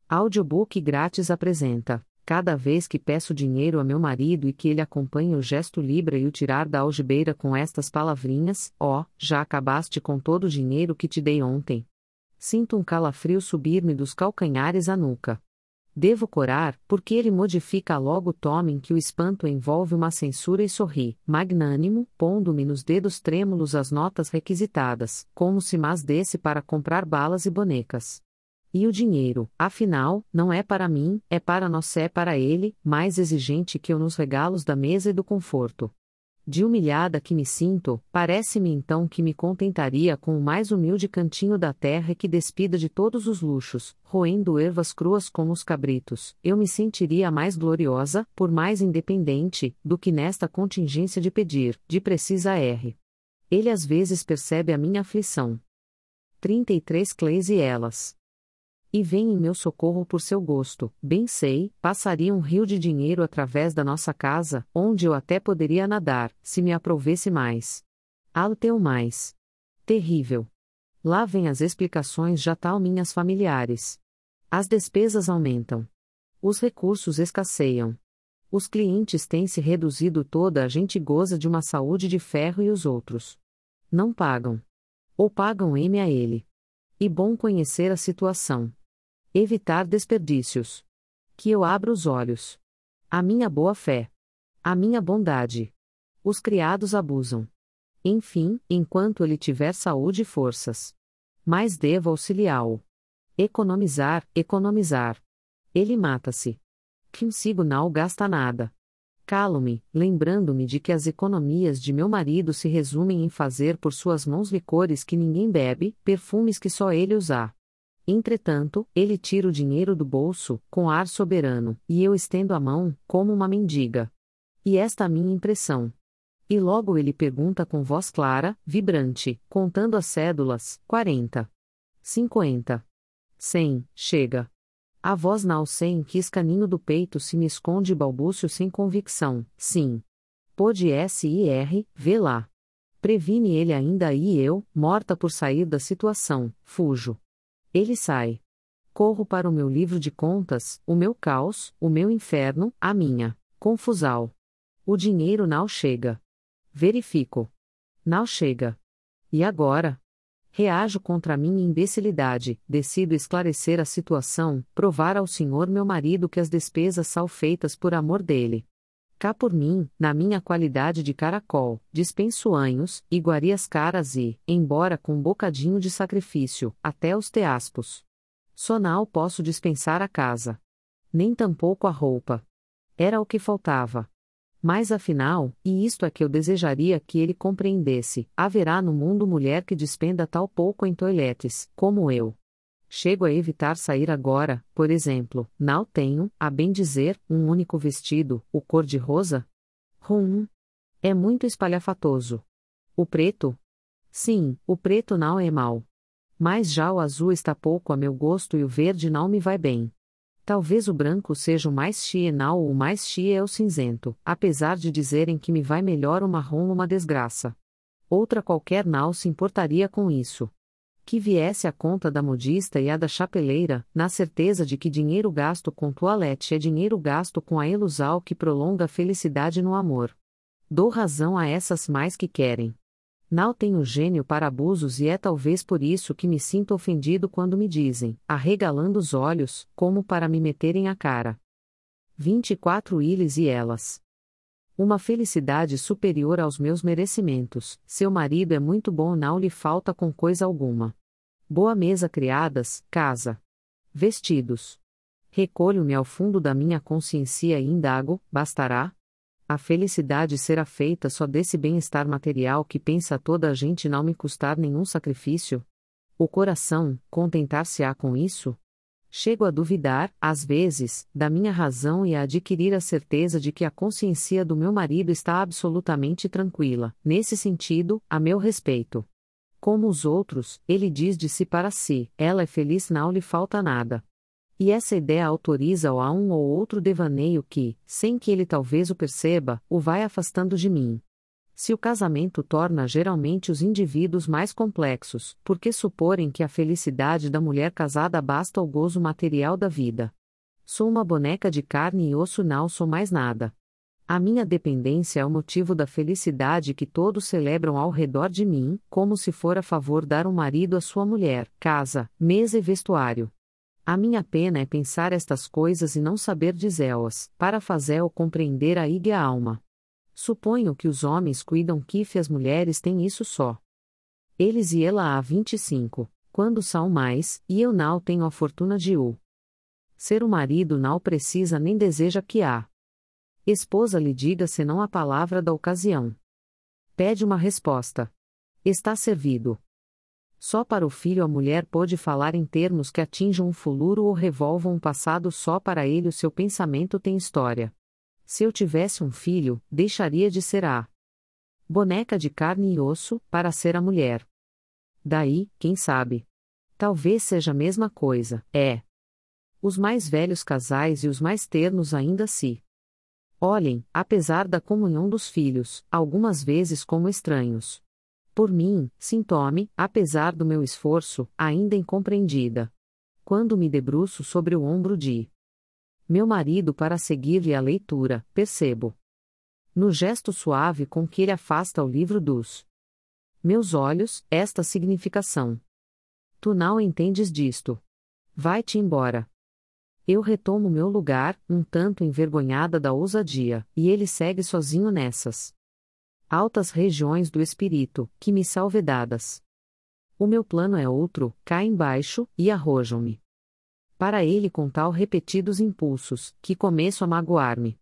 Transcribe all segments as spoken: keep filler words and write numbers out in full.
Audiobook grátis apresenta: cada vez que peço dinheiro a meu marido e que ele acompanhe o gesto Libra e o tirar da algibeira com estas palavrinhas: ó, oh, já acabaste com todo o dinheiro que te dei ontem. Sinto um calafrio subir-me dos calcanhares à nuca. Devo corar, porque ele modifica logo o tom em que o espanto envolve uma censura e sorri, magnânimo, pondo-me nos dedos trêmulos as notas requisitadas, como se mas desse para comprar balas e bonecas. E o dinheiro, afinal, não é para mim, é para nós, é para ele, mais exigente que eu nos regalos da mesa e do conforto. De humilhada que me sinto, parece-me então que me contentaria com o mais humilde cantinho da terra e que despida de todos os luxos, roendo ervas cruas como os cabritos, eu me sentiria mais gloriosa, por mais independente, do que nesta contingência de pedir, de precisa R. Ele às vezes percebe a minha aflição. trinta e três Cleis e elas. E vem em meu socorro por seu gosto, bem sei, passaria um rio de dinheiro através da nossa casa, onde eu até poderia nadar, se me aprovesse mais. Alteu mais. Terrível. Lá vêm as explicações já tal minhas familiares. As despesas aumentam. Os recursos escasseiam. Os clientes têm se reduzido, toda a gente goza de uma saúde de ferro e os outros não pagam. Ou pagam M a ele. E bom conhecer a situação. Evitar desperdícios. Que eu abra os olhos. A minha boa fé. A minha bondade. Os criados abusam. Enfim, enquanto ele tiver saúde e forças. Mas devo auxiliá-lo. Economizar, economizar. Ele mata-se. Consigo não gasta nada. Calo-me, lembrando-me de que as economias de meu marido se resumem em fazer por suas mãos licores que ninguém bebe, perfumes que só ele usa. Entretanto, ele tira o dinheiro do bolso, com ar soberano, e eu estendo a mão, como uma mendiga. E esta a minha impressão. E logo ele pergunta com voz clara, vibrante, contando as cédulas: quarenta. cinquenta. cem, chega. A voz não sei em que escaninho do peito se me esconde balbúcio sem convicção: sim. Pode S I R, vê lá. Previne ele ainda e eu, morta por sair da situação, fujo. Ele sai. Corro para o meu livro de contas, o meu caos, o meu inferno, a minha confusão. O dinheiro não chega. Verifico. Não chega. E agora? Reajo contra a minha imbecilidade, decido esclarecer a situação, provar ao senhor meu marido que as despesas são feitas por amor dele. Cá por mim, na minha qualidade de caracol, dispenso anhos, iguarias caras e, embora com um bocadinho de sacrifício, até os teaspos. Só não posso dispensar a casa. Nem tampouco a roupa. Era o que faltava. Mas afinal, e isto é que eu desejaria que ele compreendesse, haverá no mundo mulher que despenda tal pouco em toiletes, como eu. Chego a evitar sair agora, por exemplo, não tenho, a bem dizer, um único vestido, o cor-de-rosa? Rum. É muito espalhafatoso. O preto? Sim, o preto não é mau. Mas já o azul está pouco a meu gosto e o verde não me vai bem. Talvez o branco seja o mais chienal ou o mais chia é o cinzento, apesar de dizerem que me vai melhor o marrom uma desgraça. Outra qualquer não se importaria com isso. Que viesse a conta da modista e a da chapeleira, na certeza de que dinheiro gasto com toilette é dinheiro gasto com a ilusão que prolonga a felicidade no amor. Dou razão a essas mais que querem. Não tenho gênio para abusos e é talvez por isso que me sinto ofendido quando me dizem, arregalando os olhos, como para me meterem a cara. vinte e quatro Iles e elas. Uma felicidade superior aos meus merecimentos, seu marido é muito bom, não lhe falta com coisa alguma. Boa mesa, criadas, casa. Vestidos. Recolho-me ao fundo da minha consciência e indago: bastará? A felicidade será feita só desse bem-estar material que pensa toda a gente não me custar nenhum sacrifício? O coração, contentar-se-á com isso? Chego a duvidar, às vezes, da minha razão e a adquirir a certeza de que a consciência do meu marido está absolutamente tranquila, nesse sentido, a meu respeito. Como os outros, ele diz de si para si: ela é feliz, não lhe falta nada. E essa ideia autoriza-o a um ou outro devaneio que, sem que ele talvez o perceba, o vai afastando de mim. Se o casamento torna geralmente os indivíduos mais complexos, por que suporem que a felicidade da mulher casada basta ao gozo material da vida? Sou uma boneca de carne e osso, não sou mais nada. A minha dependência é o motivo da felicidade que todos celebram ao redor de mim, como se for a favor dar um marido à sua mulher, casa, mesa e vestuário. A minha pena é pensar estas coisas e não saber dizê-las, para fazê-o compreender a íga alma. Suponho que os homens cuidam que as mulheres têm isso só. Eles e ela há vinte e cinco, quando são mais, e eu não tenho a fortuna de o. Ser o marido não precisa nem deseja que a esposa lhe diga senão a palavra da ocasião. Pede uma resposta. Está servido. Só para o filho a mulher pode falar em termos que atinjam um futuro ou revolvam um passado, só para ele o seu pensamento tem história. Se eu tivesse um filho, deixaria de ser a boneca de carne e osso, para ser a mulher. Daí, quem sabe? Talvez seja a mesma coisa, é. Os mais velhos casais e os mais ternos ainda se olhem, apesar da comunhão dos filhos, algumas vezes como estranhos. Por mim, sinto-me, apesar do meu esforço, ainda incompreendida. Quando me debruço sobre o ombro de meu marido para seguir-lhe a leitura, percebo, no gesto suave com que ele afasta o livro dos meus olhos, esta significação. Tu não entendes disto. Vai-te embora. Eu retomo meu lugar, um tanto envergonhada da ousadia, e ele segue sozinho nessas altas regiões do espírito, que me são vedadas. O meu plano é outro, cá embaixo, e arrojam-me para ele com tal repetidos impulsos, que começo a magoar-me.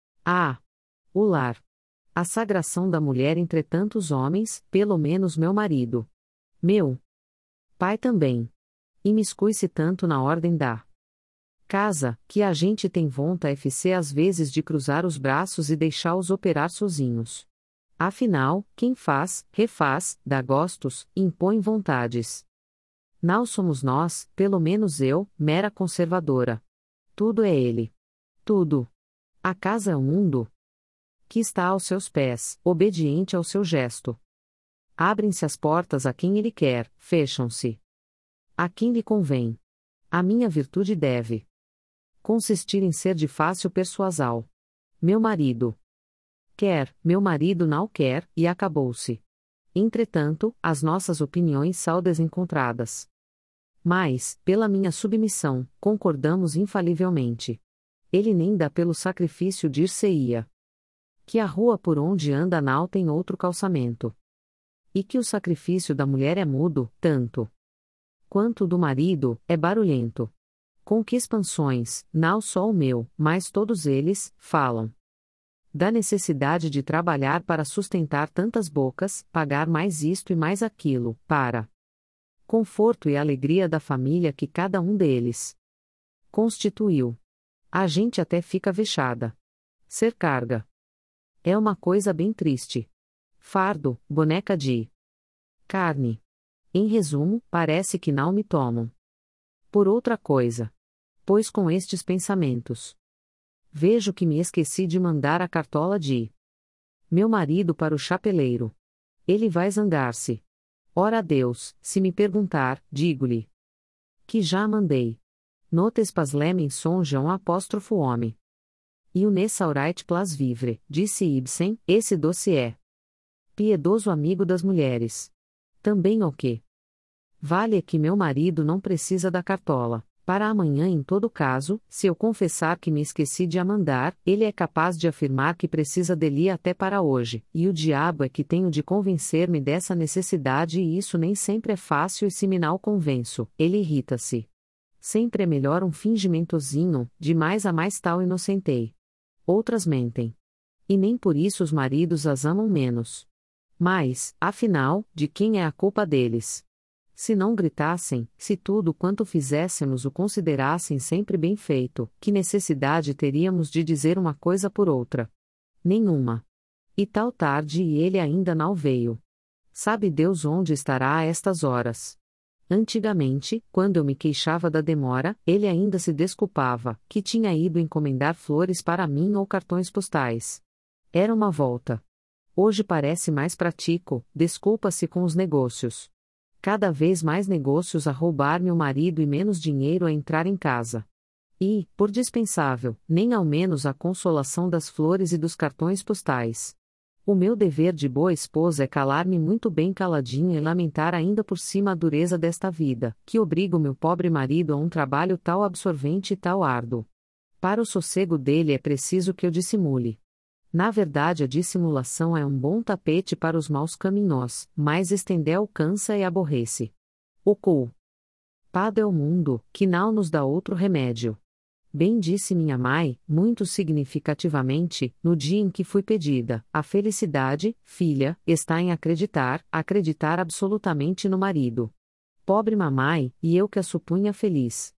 Ah! O lar. A sagração da mulher entre tantos homens, pelo menos meu marido. Meu pai também. Imiscui-se tanto na ordem da casa, que a gente tem vontade f às vezes de cruzar os braços e deixá-los operar sozinhos. Afinal, quem faz, refaz, dá gostos, impõe vontades. Não somos nós, pelo menos eu, mera conservadora. Tudo é ele. Tudo. A casa é o mundo que está aos seus pés, obediente ao seu gesto. Abrem-se as portas a quem ele quer, fecham-se a quem lhe convém. A minha virtude deve consistir em ser de fácil persuasão. Meu marido quer, meu marido não quer, e acabou-se. Entretanto, as nossas opiniões são desencontradas. Mas, pela minha submissão, concordamos infalivelmente. Ele nem dá pelo sacrifício dir-se-ia que a rua por onde anda não tem outro calçamento. E que o sacrifício da mulher é mudo, tanto quanto o do marido, é barulhento. Com que expansões, não só o meu, mas todos eles, falam da necessidade de trabalhar para sustentar tantas bocas, pagar mais isto e mais aquilo, para conforto e alegria da família que cada um deles constituiu. A gente até fica vexada. Ser carga é uma coisa bem triste. Fardo, boneca de carne. Em resumo, parece que não me tomam por outra coisa. Pois com estes pensamentos vejo que me esqueci de mandar a cartola de meu marido para o chapeleiro. Ele vai zangar-se. Ora a Deus, se me perguntar, digo-lhe que já mandei. Notes pas lemen sonjam apóstrofo homem. E o nessaurite plas vivre, disse Ibsen, esse doce é piedoso amigo das mulheres. Também o que vale é que meu marido não precisa da cartola. Para amanhã, em todo caso, se eu confessar que me esqueci de a mandar, ele é capaz de afirmar que precisa dele até para hoje, e o diabo é que tenho de convencer-me dessa necessidade, e isso nem sempre é fácil, e se me não convenço, ele irrita-se. Sempre é melhor um fingimentozinho, de mais a mais tal inocentei. Outras mentem. E nem por isso os maridos as amam menos. Mas, afinal, de quem é a culpa deles? Se não gritassem, se tudo quanto fizéssemos o considerassem sempre bem feito, que necessidade teríamos de dizer uma coisa por outra? Nenhuma. E tal tarde e ele ainda não veio. Sabe Deus onde estará a estas horas? Antigamente, quando eu me queixava da demora, ele ainda se desculpava, que tinha ido encomendar flores para mim ou cartões postais. Era uma volta. Hoje parece mais prático, desculpa-se com os negócios. Cada vez mais negócios a roubar-me o marido e menos dinheiro a entrar em casa. E, por dispensável, nem ao menos a consolação das flores e dos cartões postais. O meu dever de boa esposa é calar-me muito bem caladinha e lamentar ainda por cima a dureza desta vida, que obriga o meu pobre marido a um trabalho tal absorvente e tal árduo. Para o sossego dele é preciso que eu dissimule. Na verdade, a dissimulação é um bom tapete para os maus caminhos, mas estendel cansa e aborrece. O cul. Pado é o mundo, que não nos dá outro remédio. Bem disse minha mãe, muito significativamente, no dia em que fui pedida: a felicidade, filha, está em acreditar, acreditar absolutamente no marido. Pobre mamãe, e eu que a supunha feliz.